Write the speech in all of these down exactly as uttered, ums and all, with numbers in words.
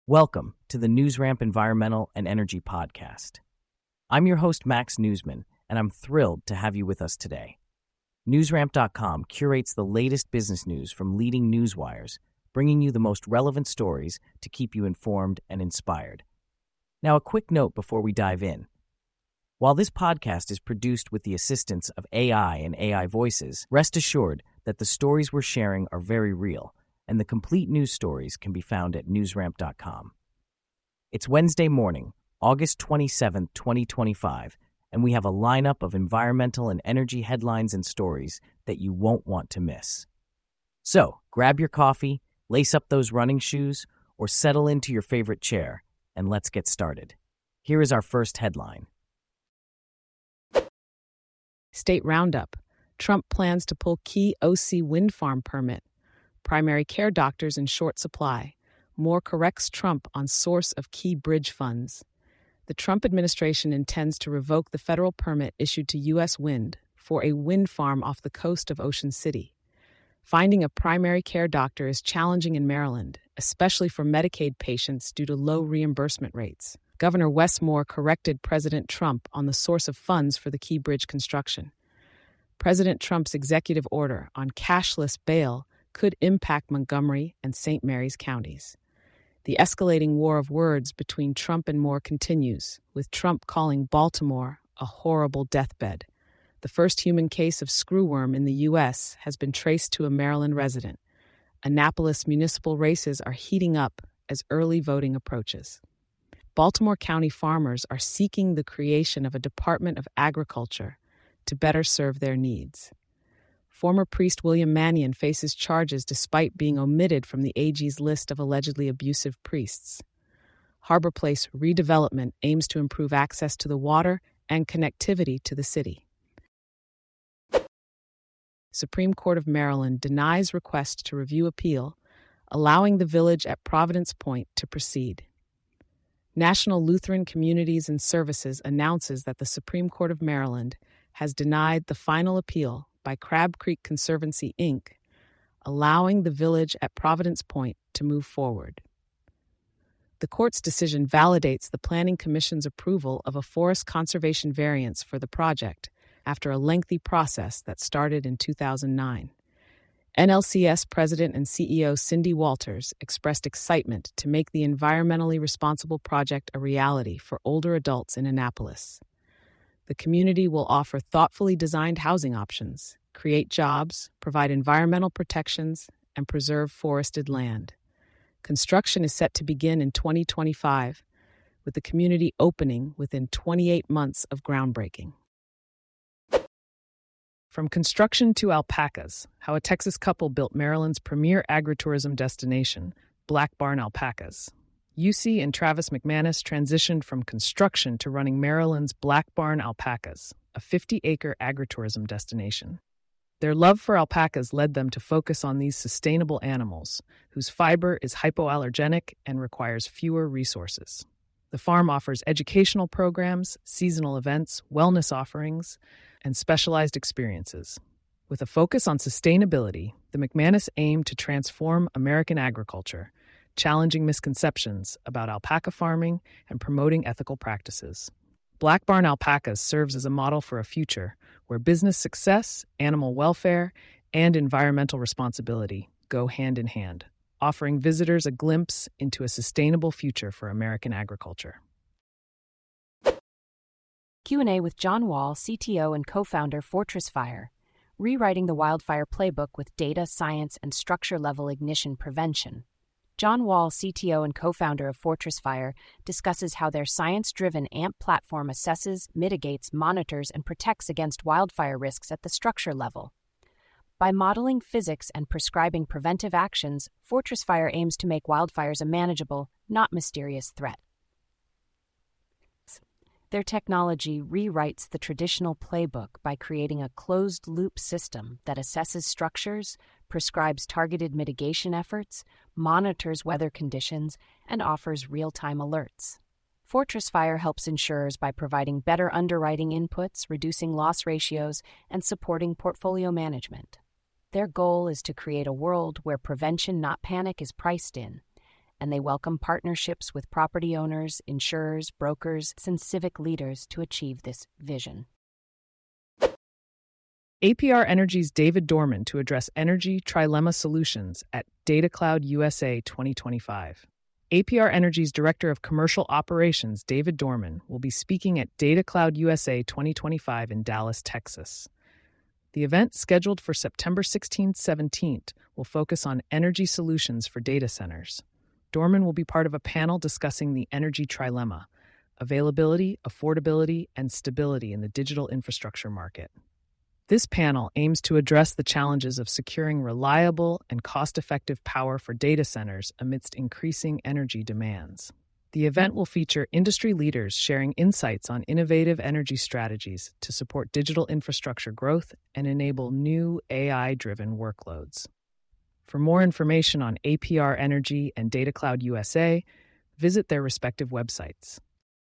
Welcome to the NewsRamp Environmental and Energy Podcast. I'm your host, Max Newsman, and I'm thrilled to have you with us today. NewsRamp dot com curates the latest business news from leading news wires, bringing you the most relevant stories to keep you informed and inspired. Now, a quick note before we dive in. While this podcast is produced with the assistance of A I and A I voices, rest assured that the stories we're sharing are very real, and the complete news stories can be found at NewsRamp dot com. It's Wednesday morning, August twenty-seventh, twenty twenty-five, and we have a lineup of environmental and energy headlines and stories that you won't want to miss. So, grab your coffee, lace up those running shoes, or settle into your favorite chair, and let's get started. Here is our first headline. State Roundup. Trump plans to pull key O C wind farm permit. Primary care doctors in short supply. Moore corrects Trump on source of key bridge funds. The Trump administration intends to revoke the federal permit issued to U S Wind for a wind farm off the coast of Ocean City. Finding a primary care doctor is challenging in Maryland, especially for Medicaid patients due to low reimbursement rates. Governor Wes Moore corrected President Trump on the source of funds for the key bridge construction. President Trump's executive order on cashless bail could impact Montgomery and Saint Mary's counties. The escalating war of words between Trump and Moore continues, with Trump calling Baltimore a horrible deathbed. The first human case of screwworm in the U S has been traced to a Maryland resident. Annapolis municipal races are heating up as early voting approaches. Baltimore County farmers are seeking the creation of a Department of Agriculture to better serve their needs. Former priest William Mannion faces charges despite being omitted from the A G's list of allegedly abusive priests. Harbor Place redevelopment aims to improve access to the water and connectivity to the city. Supreme Court of Maryland denies request to review appeal, allowing the village at Providence Point to proceed. National Lutheran Communities and Services announces that the Supreme Court of Maryland has denied the final appeal by Crab Creek Conservancy, Incorporated, allowing the village at Providence Point to move forward. The court's decision validates the Planning Commission's approval of a forest conservation variance for the project after a lengthy process that started in two thousand nine. N L C S President and C E O Cindy Walters expressed excitement to make the environmentally responsible project a reality for older adults in Annapolis. The community will offer thoughtfully designed housing options, create jobs, provide environmental protections, and preserve forested land. Construction is set to begin in twenty twenty-five, with the community opening within twenty-eight months of groundbreaking. From construction to alpacas, how a Texas couple built Maryland's premier agritourism destination, Black Barn Alpacas. U C and Travis McManus transitioned from construction to running Maryland's Black Barn Alpacas, a fifty-acre agritourism destination. Their love for alpacas led them to focus on these sustainable animals, whose fiber is hypoallergenic and requires fewer resources. The farm offers educational programs, seasonal events, wellness offerings, and specialized experiences. With a focus on sustainability, the McManus aim to transform American agriculture, challenging misconceptions about alpaca farming and promoting ethical practices. Black Barn Alpacas serves as a model for a future where business success, animal welfare, and environmental responsibility go hand in hand, offering visitors a glimpse into a sustainable future for American agriculture. Q and A with John Wall, C T O and co-founder Fortress Fire, rewriting the wildfire playbook with data, science, and structure-level ignition prevention. John Wall, C T O and co-founder of Fortress Fire, discusses how their science-driven A M P platform assesses, mitigates, monitors, and protects against wildfire risks at the structure level. By modeling physics and prescribing preventive actions, Fortress Fire aims to make wildfires a manageable, not mysterious threat. Their technology rewrites the traditional playbook by creating a closed-loop system that assesses structures, prescribes targeted mitigation efforts, monitors weather conditions, and offers real-time alerts. Fortress Fire helps insurers by providing better underwriting inputs, reducing loss ratios, and supporting portfolio management. Their goal is to create a world where prevention, not panic, is priced in, and they welcome partnerships with property owners, insurers, brokers, and civic leaders to achieve this vision. A P R Energy's David Dorman to address energy trilemma solutions at DataCloud U S A twenty twenty-five. A P R Energy's Director of Commercial Operations, David Dorman, will be speaking at DataCloud U S A twenty twenty-five in Dallas, Texas. The event, scheduled for September sixteenth to seventeenth, will focus on energy solutions for data centers. Dorman will be part of a panel discussing the energy trilemma: availability, affordability, and stability in the digital infrastructure market. This panel aims to address the challenges of securing reliable and cost-effective power for data centers amidst increasing energy demands. The event will feature industry leaders sharing insights on innovative energy strategies to support digital infrastructure growth and enable new A I-driven workloads. For more information on A P R Energy and DataCloud U S A, visit their respective websites.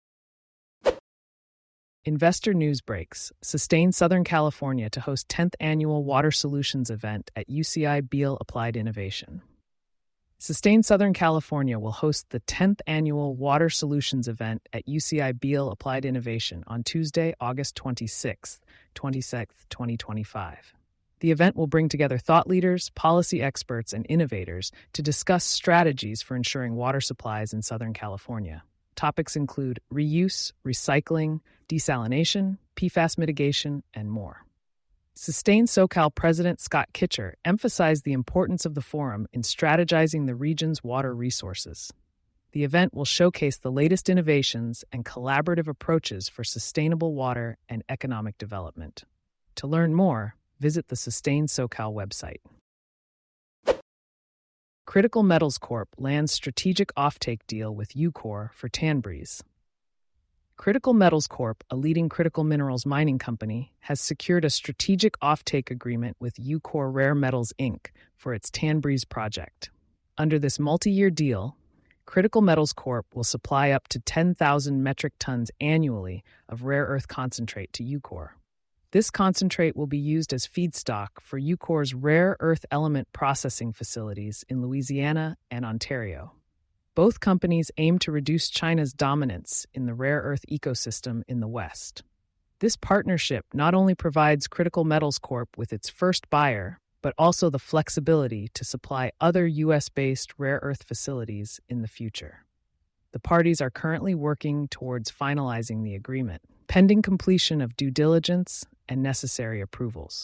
Investor News Breaks: Sustain Southern California to host tenth Annual Water Solutions event at U C I Beale Applied Innovation. Sustain Southern California will host the tenth Annual Water Solutions event at U C I Beale Applied Innovation on Tuesday, August twenty-sixth, twenty twenty-five. The event will bring together thought leaders, policy experts, and innovators to discuss strategies for ensuring water supplies in Southern California. Topics include reuse, recycling, desalination, P FAS mitigation, and more. Sustain SoCal President Scott Kitcher emphasized the importance of the forum in strategizing the region's water resources. The event will showcase the latest innovations and collaborative approaches for sustainable water and economic development. To learn more, visit the Sustain SoCal website. Critical Metals Corp lands strategic offtake deal with Ucore for Tanbreeze. Critical Metals Corp, a leading critical minerals mining company, has secured a strategic offtake agreement with Ucore Rare Metals Incorporated for its Tanbreeze project. Under this multi-year deal, Critical Metals Corp will supply up to ten thousand metric tons annually of rare earth concentrate to Ucore. This concentrate will be used as feedstock for Ucore's rare earth element processing facilities in Louisiana and Ontario. Both companies aim to reduce China's dominance in the rare earth ecosystem in the West. This partnership not only provides Critical Metals Corp with its first buyer, but also the flexibility to supply other U S-based rare earth facilities in the future. The parties are currently working towards finalizing the agreement, pending completion of due diligence and necessary approvals.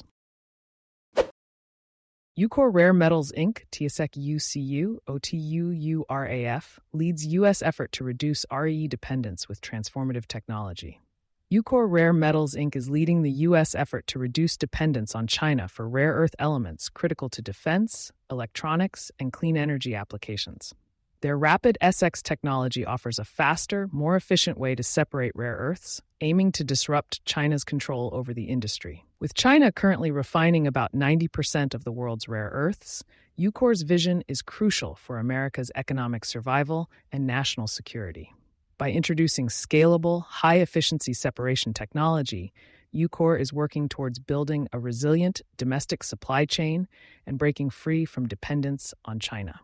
Ucore Rare Metals Incorporated, T S E C U C U, O T U U R A F, leads U S effort to reduce R E E dependence with transformative technology. Ucore Rare Metals Incorporated is leading the U S effort to reduce dependence on China for rare earth elements critical to defense, electronics, and clean energy applications. Their Rapid S X technology offers a faster, more efficient way to separate rare earths, aiming to disrupt China's control over the industry. With China currently refining about ninety percent of the world's rare earths, Ucore's vision is crucial for America's economic survival and national security. By introducing scalable, high-efficiency separation technology, Ucore is working towards building a resilient domestic supply chain and breaking free from dependence on China.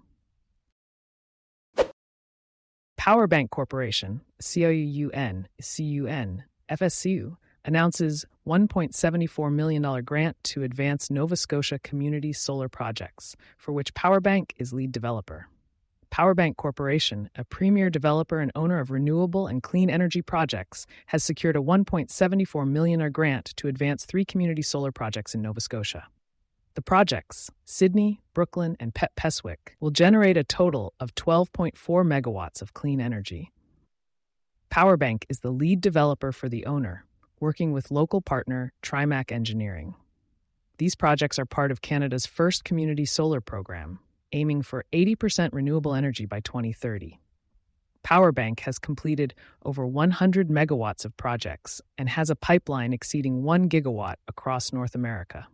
PowerBank Corporation, C O U N, C U N, F S U, announces one point seven four million dollars grant to advance Nova Scotia community solar projects, for which PowerBank is lead developer. PowerBank Corporation, a premier developer and owner of renewable and clean energy projects, has secured a one point seven four million dollars grant to advance three community solar projects in Nova Scotia. The projects, Sydney, Brooklyn, and Pet Peswick, will generate a total of twelve point four megawatts of clean energy. PowerBank is the lead developer for the owner, working with local partner Trimac Engineering. These projects are part of Canada's first community solar program, aiming for eighty percent renewable energy by twenty thirty. PowerBank has completed over one hundred megawatts of projects and has a pipeline exceeding one gigawatt across North America.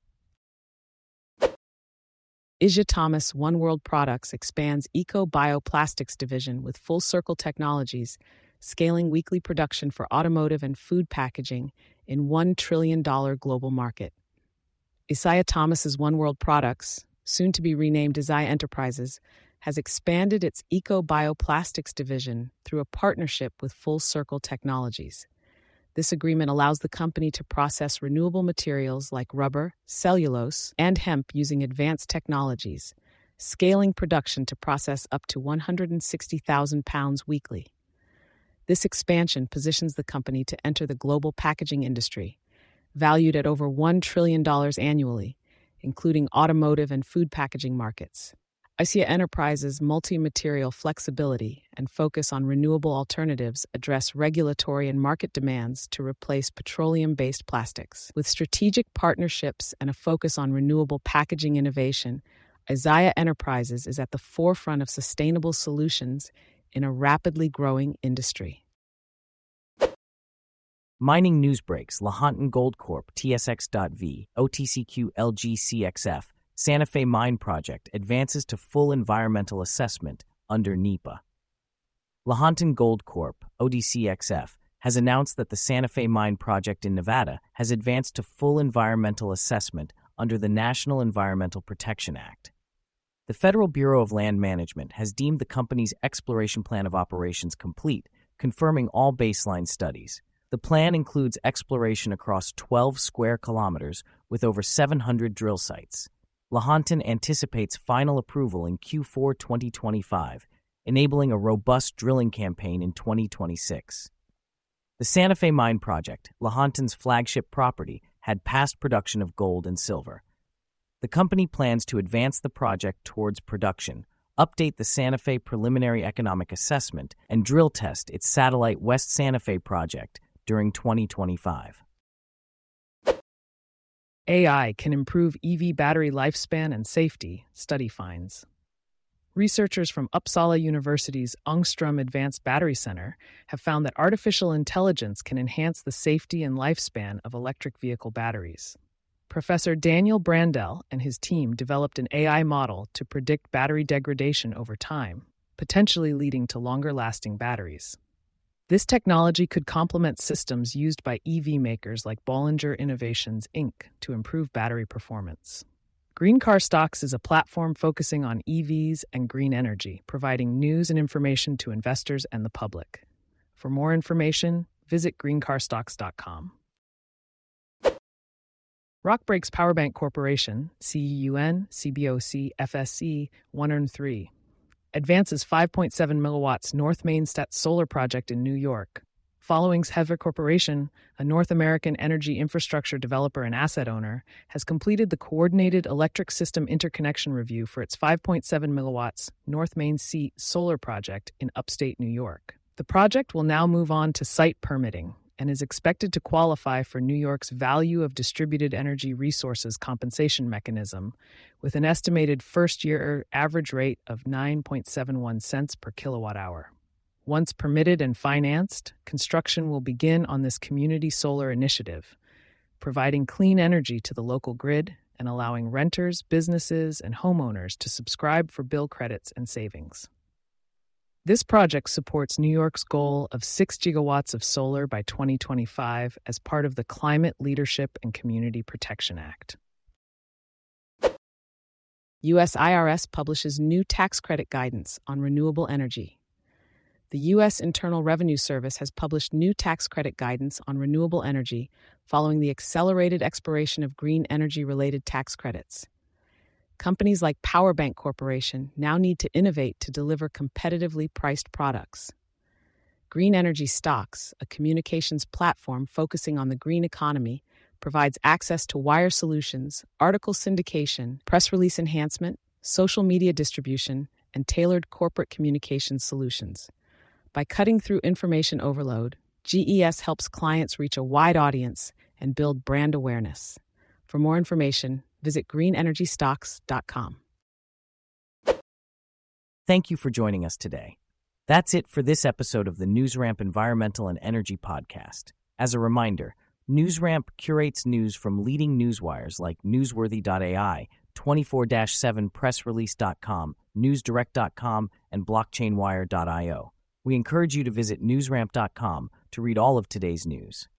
Isja Thomas One World Products expands eco-bioplastics division with Full Circle Technologies, scaling weekly production for automotive and food packaging in one trillion dollars global market. Isaiah Thomas's One World Products, soon to be renamed Isaiah Enterprises, has expanded its eco-bioplastics division through a partnership with Full Circle Technologies. This agreement allows the company to process renewable materials like rubber, cellulose, and hemp using advanced technologies, scaling production to process up to one hundred sixty thousand pounds weekly. This expansion positions the company to enter the global packaging industry, valued at over one trillion dollars annually, including automotive and food packaging markets. ICEA Enterprises' multi-material flexibility and focus on renewable alternatives address regulatory and market demands to replace petroleum-based plastics. With strategic partnerships and a focus on renewable packaging innovation, ICEA Enterprises is at the forefront of sustainable solutions in a rapidly growing industry. Mining news breaks: Lahontan Gold Corp, T S X dot V, O T C Q L G C X F, Santa Fe Mine Project advances to full environmental assessment under NEPA. Lahontan Gold Corp, O D C X F, has announced that the Santa Fe Mine Project in Nevada has advanced to full environmental assessment under the National Environmental Protection Act. The Federal Bureau of Land Management has deemed the company's exploration plan of operations complete, confirming all baseline studies. The plan includes exploration across twelve square kilometers with over seven hundred drill sites. Lahontan anticipates final approval in Q four twenty twenty-five, enabling a robust drilling campaign in twenty twenty-six. The Santa Fe Mine Project, Lahontan's flagship property, had past production of gold and silver. The company plans to advance the project towards production, update the Santa Fe Preliminary Economic Assessment, and drill test its satellite West Santa Fe project during twenty twenty-five. A I can improve E V battery lifespan and safety, study finds. Researchers from Uppsala University's Ångström Advanced Battery Center have found that artificial intelligence can enhance the safety and lifespan of electric vehicle batteries. Professor Daniel Brandel and his team developed an A I model to predict battery degradation over time, potentially leading to longer-lasting batteries. This technology could complement systems used by E V makers like Bollinger Innovations, Incorporated to improve battery performance. Green Car Stocks is a platform focusing on E Vs and green energy, providing news and information to investors and the public. For more information, visit green car stocks dot com. Rockbreaks Powerbank Corporation, C E U N, C B O C, F S C, one oh three, advances five point seven megawatts North Mainstat solar project in New York. Following Hever Corporation, a North American energy infrastructure developer and asset owner, has completed the Coordinated Electric System Interconnection Review for its five point seven megawatts North Main Seat solar project in upstate New York. The project will now move on to site permitting and is expected to qualify for New York's Value of Distributed Energy Resources compensation mechanism, with an estimated first-year average rate of nine point seven one cents per kilowatt hour. Once permitted and financed, construction will begin on this community solar initiative, providing clean energy to the local grid and allowing renters, businesses, and homeowners to subscribe for bill credits and savings. This project supports New York's goal of six gigawatts of solar by twenty twenty-five as part of the Climate Leadership and Community Protection Act. U S I R S publishes new tax credit guidance on renewable energy. The U S Internal Revenue Service has published new tax credit guidance on renewable energy following the accelerated expiration of green energy-related tax credits. Companies like Powerbank Corporation now need to innovate to deliver competitively priced products. Green Energy Stocks, a communications platform focusing on the green economy, provides access to wire solutions, article syndication, press release enhancement, social media distribution, and tailored corporate communications solutions. By cutting through information overload, G E S helps clients reach a wide audience and build brand awareness. For more information, visit green energy stocks dot com. Thank you for joining us today. That's it for this episode of the NewsRamp Environmental and Energy Podcast. As a reminder, NewsRamp curates news from leading newswires like newsworthy dot A I, twenty-four seven press release dot com, newsdirect dot com, and blockchain wire dot io. We encourage you to visit newsramp dot com to read all of today's news.